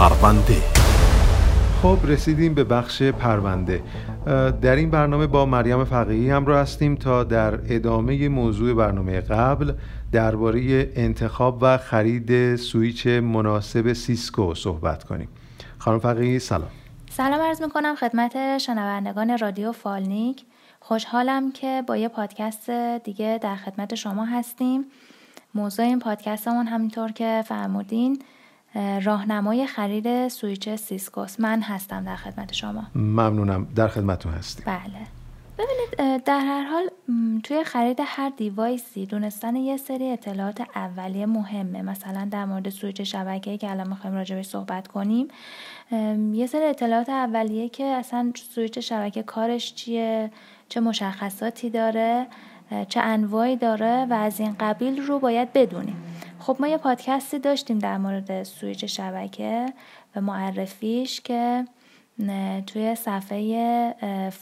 پرونده. خب رسیدیم به بخش پرونده. در این برنامه با مریم فقیهی همراه هستیم تا در ادامه موضوع برنامه قبل درباره انتخاب و خرید سویچ مناسب سیسکو صحبت کنیم. خانم فقیهی سلام. سلام عرض میکنم خدمت شنوندگان رادیو فالنیک. خوشحالم که با یه پادکست دیگه در خدمت شما هستیم. موضوع این پادکستمون همینطور که فرمودین راهنمای خرید سویچ سیسکوست. من هستم در خدمت شما. ممنونم، در خدمتتون هستیم. بله. ببینید در هر حال توی خرید هر دیوایسی دونستن یه سری اطلاعات اولیه مهمه. مثلا در مورد سویچ شبکه‌ای که الان می‌خوایم راجعش صحبت کنیم، یه سری اطلاعات اولیه که اصلا سویچ شبکه کارش چیه، چه مشخصاتی داره، چه انواعی داره و از این قبیل رو باید بدونیم. خب ما یه پادکستی داشتیم در مورد سویچ شبکه و معرفیش که توی صفحه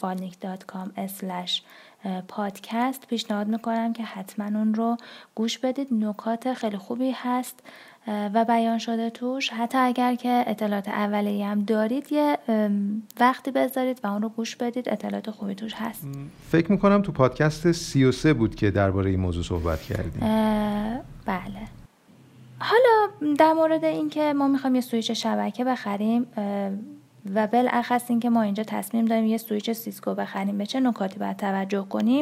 falnik.com/podcast پیشنهاد میکنم که حتما اون رو گوش بدید. نکات خیلی خوبی هست و بیان شده توش. حتی اگر که اطلاعات اولیه هم دارید یه وقتی بذارید و اون رو گوش بدید، اطلاعات خوبی توش هست. فکر میکنم تو پادکست 33 بود که درباره این موضوع صحبت کردیم. بله. حالا در مورد این که ما میخوایم یه سویچ شبکه بخریم و بالاخص این که ما اینجا تصمیم داریم یه سویچ سیسکو بخریم، به چه نکاتی باید توجه کنیم؟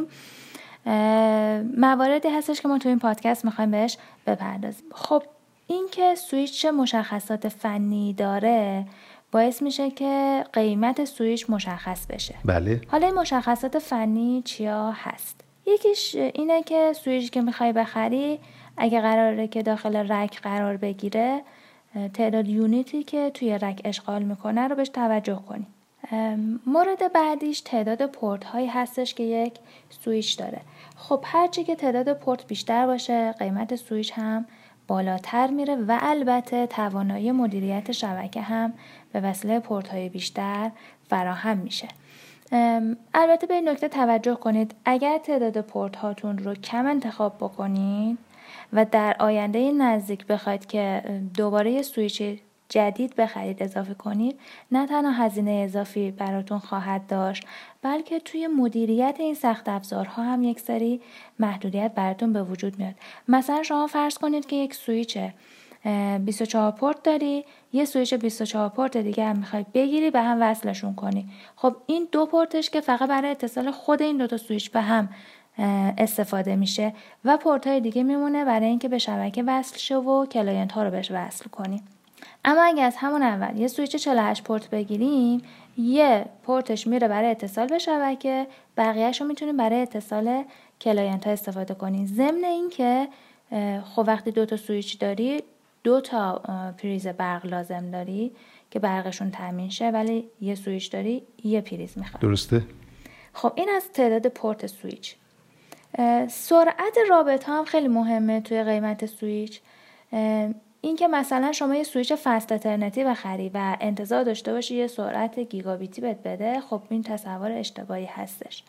مواردی هستش که ما تو این پادکست میخوایم بهش بپردازیم. خب این که سویچ چه مشخصات فنی داره باعث میشه که قیمت سویچ مشخص بشه. بله. حالا این مشخصات فنی چیا هست؟ یکیش اینه که سویچ که میخوای بخری اگه قراره که داخل رک قرار بگیره، تعداد یونیتی که توی رک اشغال میکنه رو بهش توجه کنی. مورد بعدیش تعداد پورت هایی هستش که یک سویچ داره. خب هرچی که تعداد پورت بیشتر باشه قیمت سویچ هم بالاتر میره و البته توانایی مدیریت شبکه هم به وسیله پورت های بیشتر فراهم میشه. البته به این نکته توجه کنید، اگر تعداد پورت هاتون رو کم انتخاب بکنید و در آینده نزدیک بخواید که دوباره یه سویچ جدید بخرید اضافه کنید، نه تنها هزینه اضافی براتون خواهد داشت، بلکه توی مدیریت این سخت افزارها هم یک سری محدودیت براتون به وجود میاد. مثلا شما فرض کنید که یک سویچ 24 پورت داری، یه سویچ 24 پورت دیگه هم میخوای بگیری به هم وصلشون کنی. خب این دو پورتش که فقط برای اتصال خود این دوتا سویچ به هم استفاده میشه و پورت های دیگه میمونه برای اینکه به شبکه وصل شه و کلاینت ها رو بهش وصل کنی. اما اگه از همون اول یه سویچ 48 پورت بگیریم، یه پورتش میره برای اتصال به شبکه، بقیه‌شو میتونیم برای اتصال کلاینت ها استفاده کنیم. ضمن این که خب وقتی دو تا سویچ داری 2 تا پریز برق لازم داری که برقشون تامین شه، ولی یه سویچ داری یه پریز میخواد. درسته؟ خب این از تعداد پورت سویچ. سرعت رابط هم خیلی مهمه توی قیمت سویچ. این که مثلا شما یه سویچ فست اترنتی بخری و انتظار داشته باشی یه سرعت گیگابیتی بهت بده، خب این تصور اشتباهی هستش.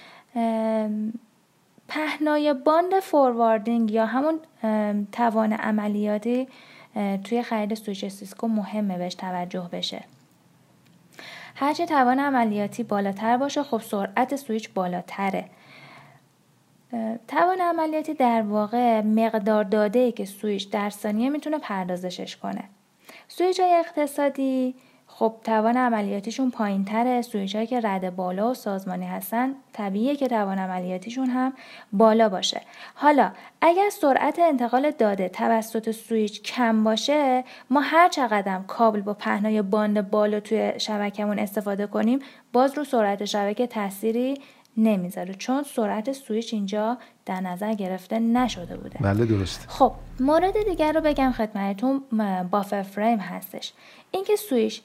پهنای باند فورواردینگ یا همون توان عملیاتی توی خرید سویچ سیسکو مهمه بهش توجه بشه. هرچی توان عملیاتی بالاتر باشه خب سرعت سویچ بالاتره. توان عملیاتی در واقع مقدار داده‌ای که سویچ در ثانیه میتونه پردازشش کنه. سویچ های اقتصادی خب توان عملیاتیشون پایین تره. سویچ هایی که رده بالا و سازمانی هستن طبیعیه که توان عملیاتیشون هم بالا باشه. حالا اگر سرعت انتقال داده توسط سویچ کم باشه، ما هر چقدر کابل با پهنای باند بالا توی شبکمون استفاده کنیم باز رو سرعت شبکه تأثیری نمیذاره، چون سرعت سویچ اینجا در نظر گرفته نشده بوده. بله درست. خب مورد دیگر رو بگم خدمتتون، بافر فریم هستش. اینکه سویچ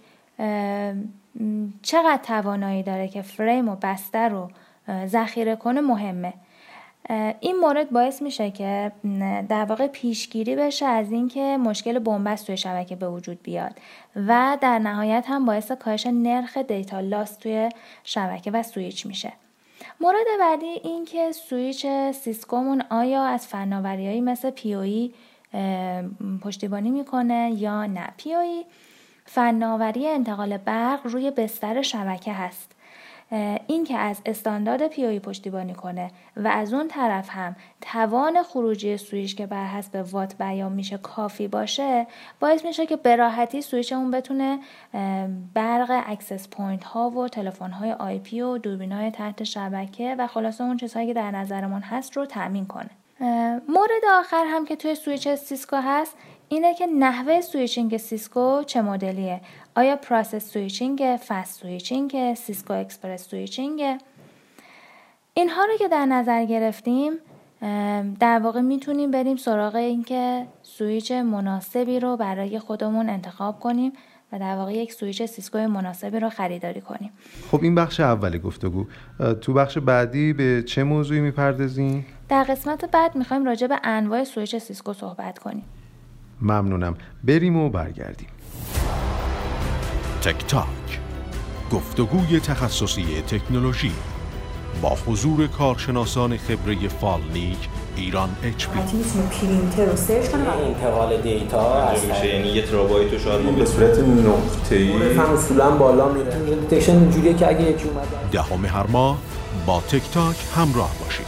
چقدر توانایی داره که فریم و بسته رو ذخیره کنه مهمه. این مورد باعث میشه که در واقع پیشگیری بشه از اینکه مشکل بنبست توی شبکه به وجود بیاد و در نهایت هم باعث کاهش نرخ دیتا لاس توی شبکه و سویچ میشه. مورد بعدی این که سویچ سیسکومون آیا از فناوری‌هایی مثل PoE پشتیبانی میکنه یا نه. PoE فناوری انتقال برق روی بستر شبکه هست. این که از استاندارد PoE پشتیبانی کنه و از اون طرف هم توان خروجی سویچ که بر حسب وات بیان میشه کافی باشه، باعث میشه که به راحتی سویچمون بتونه برق اکسس پوینت ها و تلفن های IP و دوربین های تحت شبکه و خلاصه اون چیزهایی که در نظرمون هست رو تامین کنه. مورد آخر هم که توی سویچ سیسکو هست اینه که نحوه سویچینگ سیسکو چه مدلیه. آیا پروسس سویچینگ، فست سویچینگ، سیسکو اکسپرس سویچینگ؟ اینها رو که در نظر گرفتیم در واقع میتونیم بریم سراغ این که سویچ مناسبی رو برای خودمون انتخاب کنیم و در واقع یک سویچ سیسکو مناسبی رو خریداری کنیم. خب این بخش اول گفتگو. تو بخش بعدی به چه موضوعی میپردازیم؟ در قسمت بعد میخوایم راجع به انواع سویچ سیسکو صحبت کنیم. ممنونم. بریم و برگردیم. تک تاک، گفتگوی تخصصی تکنولوژی با حضور کارشناسان خبره فالنیک ایران HP. میتونیم پرینتر رو سرچ کنیم و انتقال دیتا میشه، یعنی یه ترابایت رو شاید ما به صورت نقطه‌ای رقم اصولا بالا میره. دیتکشن اینجوریه که اگه یکی اومد 10 هر ماه با تک تاک همراه باشید.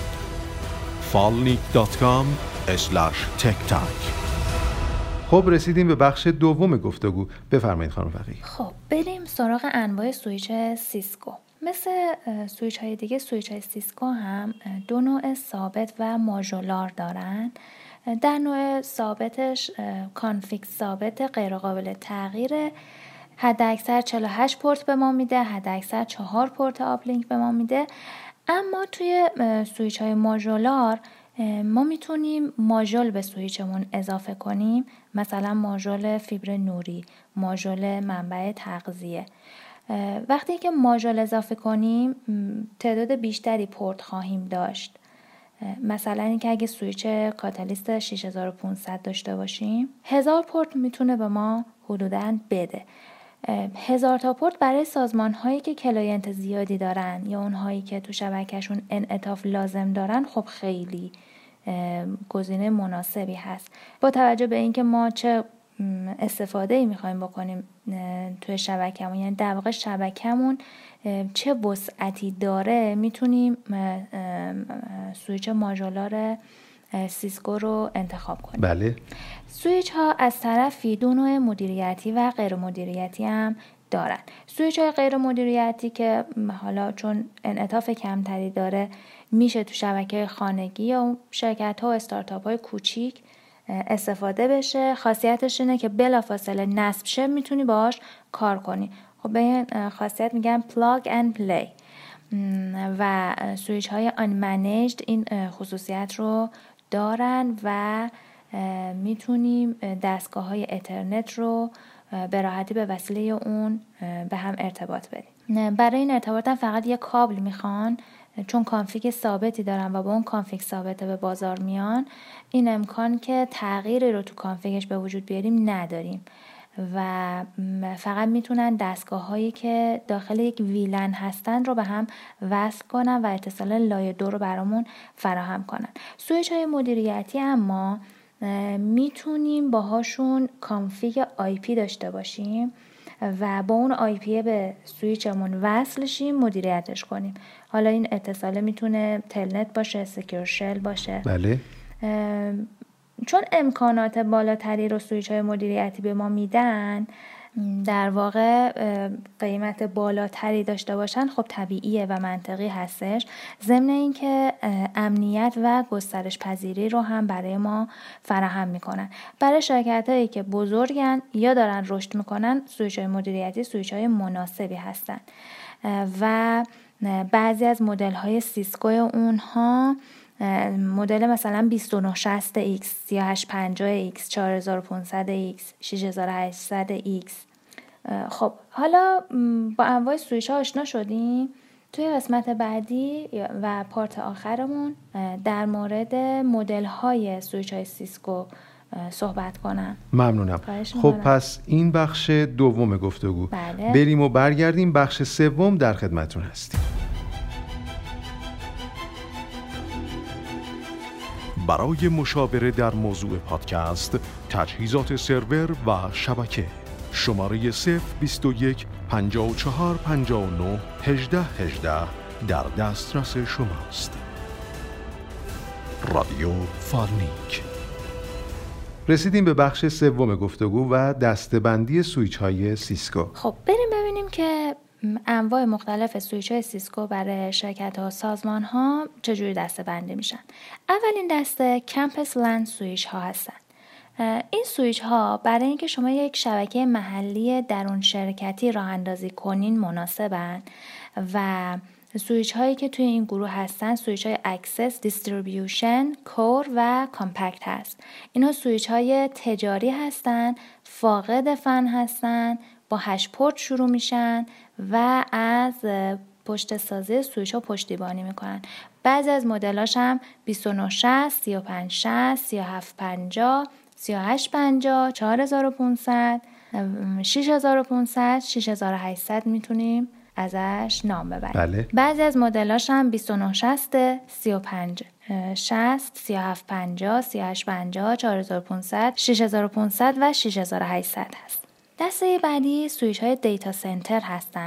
falnik.com/tektak. خب رسیدیم به بخش دوم گفتگو. بفرمایید خانم فقیهی. خب بریم سراغ انواع سویچ سیسکو. مثل سویچ های دیگه، سویچ های سیسکو هم دو نوع ثابت و ماژولار دارن. در نوع ثابتش کانفیگ ثابت غیر قابل تغییره، حد اکثر 48 پورت به ما میده، حد اکثر 4 پورت آپلینک به ما میده. اما توی سویچ های ماژولار ما میتونیم ماژول به سویچمون اضافه کنیم، مثلا ماژول فیبر نوری، ماژول منبع تغذیه. وقتی که ماژول اضافه کنیم تعداد بیشتری پورت خواهیم داشت. مثلا اینکه اگه سویچ کاتالیست 6500 داشته باشیم 1000 پورت میتونه به ما حدوداً بده. 1000 تا پورت برای سازمان هایی که کلاینت زیادی دارن یا اونهایی که تو شبکهشون انعطاف لازم دارن خب خیلی گزینه مناسبی هست. با توجه به اینکه ما چه استفاده‌ای می‌خوایم بکنیم توی شبکه‌مون، یعنی در واقع شبکه‌مون چه وسعتی داره، میتونیم سویچ ماژولار سیسکو رو انتخاب کنیم. بله. سویچ ها از طرفی دو نوع مدیریتی و غیر مدیریتی هم دارن. سویچ های غیر مدیریتی که حالا چون انعطاف کمتری داره میشه تو شبکه خانگی یا شرکت ها و استارتاپ های کوچیک استفاده بشه. خاصیتش اینه که بلافاصله نصب شه میتونی باهاش کار کنی. خب به این خاصیت میگن plug and play و سویچ های unmanaged این خصوصیت رو دارن و میتونیم دستگاه های اترنت رو به راحتی به وسیله اون به هم ارتباط بدیم. برای این ارتباط هم فقط یک کابل میخوان، چون کانفیگ ثابتی دارن و با اون کانفیگ ثابته به بازار میان. این امکان که تغییری رو تو کانفیگش به وجود بیاریم نداریم و فقط میتونن دستگاه هایی که داخل یک ویلن هستن رو به هم وصل کنن و اتصال لایه 2 رو برامون فراهم کنن. سویچ های مدیریتی اما میتونیم باهاشون کانفیگ IP داشته باشیم و با اون IP به سویچمون وصل شیم، مدیریتش کنیم. حالا این اتصاله میتونه تلنت باشه، سکیور شل باشه. بله. چون امکانات بالاتری رو سویچ های مدیریتی به ما میدن، در واقع قیمت بالاتری داشته باشن، خب طبیعیه و منطقی هستش. ضمن اینکه امنیت و گسترش پذیری رو هم برای ما فراهم میکنن. برای شرکت هایی که بزرگن یا دارن رشد میکنن، سویچ های مدیریتی سویچ های مناسبی هستن و بعضی از مدل های سیسکو اونها مدل مثلا 2960X، 3850X، 4500X، 6800X. خب حالا با انواع سویچ ها آشنا شدیم. توی قسمت بعدی و پارت آخرمون در مورد مدل های سویچ های سیسکو صحبت کنم. ممنونم. خب پس این بخش دوم گفتگو. بله. بریم و برگردیم. بخش سوم در خدمتون هستیم. برای مشاوره در موضوع پادکست، تجهیزات سرور و شبکه، شماره 021 54 59 18 18 در دسترس شماست. رادیو فارنیک. رسیدیم به بخش سوم گفتگو و دسته‌بندی سویچ های سیسکو. خب بریم ببینیم که انواع مختلف سویچ های سیسکو برای شرکت ها و سازمان ها چجوری دسته‌بندی میشن. اولین دسته کمپس لند سویچ ها هستن. این سویچ ها برای اینکه شما یک شبکه محلی درون شرکتی راه اندازی کنین مناسبن و سویچ هایی که توی این گروه هستن سویچ های اکسس، دیستریبیوشن، کور و کامپکت هست. اینا سویچ های تجاری هستن، فاقد فن هستن، با 8 پورت شروع میشن و از پشت سازی سویچ ها پشتیبانی میکنن. بعضی از مدلاش هم 2960، 3560، 3750، 3850، 4500، 6500، 6800 میتونیم ازش نام ببریم. بله. بعضی از مدلاش هم 2960، 3560، 3750، 3850، 4500، 6500 و 6800 هست. دسته بعدی سویچ های دیتا سنتر هستن.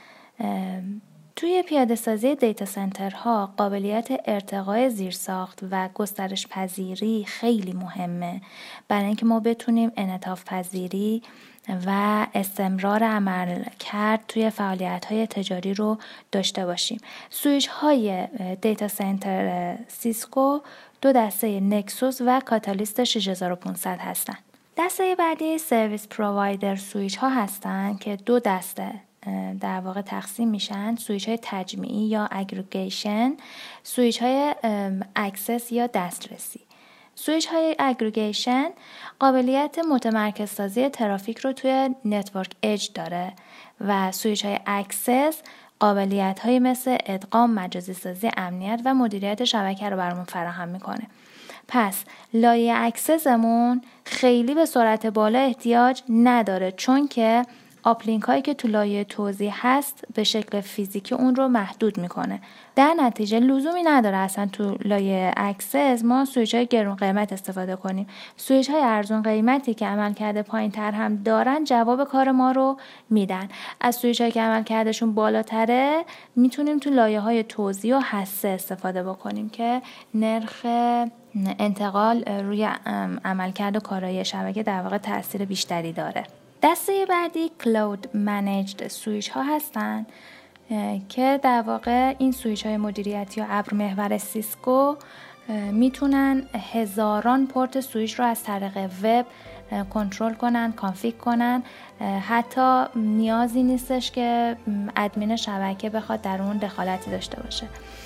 توی پیاده سازی دیتا سنترها قابلیت ارتقای زیرساخت و گسترش پذیری خیلی مهمه برای اینکه ما بتونیم انعطاف پذیری و استمرار عمل کرد توی فعالیت‌های تجاری رو داشته باشیم. سویچ های دیتا سنتر سیسکو 2 دسته نکسوس و کاتالیست 6500 هستن. دسته بعدی سرویس پرووایدر سویچ ها هستن که 2 دسته در واقع تقسیم میشن: سویچ های تجمیعی یا اگریگیشن، سویچ های اکسس یا دسترسی. سویچ های اگریگیشن قابلیت متمرکز سازی ترافیک رو توی نتورک اج داره و سویچ های اکسس قابلیت های مثل ادغام، مجازی سازی، امنیت و مدیریت شبکه رو برامون فراهم میکنه. پس لایه اکسسمون خیلی به سرعت بالا احتیاج نداره چون که آپلینک هایی که تو لایه توزیع هست به شکل فیزیکی اون رو محدود میکنه. در نتیجه لزومی نداره اصلا تو لایه اکسس ما سویچ های گرون قیمت استفاده کنیم. سویچ های ارزون قیمتی که عملکرد پایین تر هم دارن جواب کار ما رو میدن. از سویچ هایی که عملکردشون بالاتره میتونیم تو لایه های توزیع و حسه استفاده بکنیم که نرخ انتقال روی عملکرد و کارایی شبکه در واقع تأثیر بیشتری داره. دسته بعدی کلاود منیجد سویچ ها هستن که در واقع این سویچ های مدیریتی و ابر محور سیسکو میتونن هزاران پورت سویچ رو از طریق وب کنترل کنن، کانفیگ کنن. حتی نیازی نیستش که ادمین شبکه بخواد در اون دخالتی داشته باشه.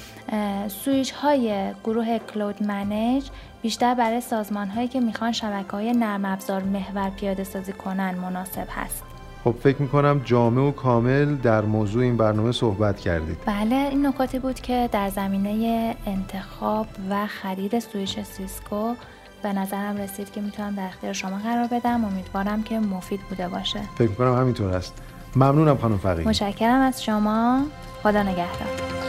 سویچ های گروه کلاود منیج بیشتر برای سازمان هایی که میخوان شبکه های نرم افزار محور پیاده سازی کنن مناسب هست. خب فکر میکنم جامع و کامل در موضوع این برنامه صحبت کردید. بله، این نکاتی بود که در زمینه انتخاب و خرید سویچ سیسکو به نظرم رسید که میتونم در اختیار شما قرار بدم. امیدوارم که مفید بوده باشه. فکر میکنم همینطور است. ممنونم خانم فقیهی. متشکرم از شما. خدا نگهدار.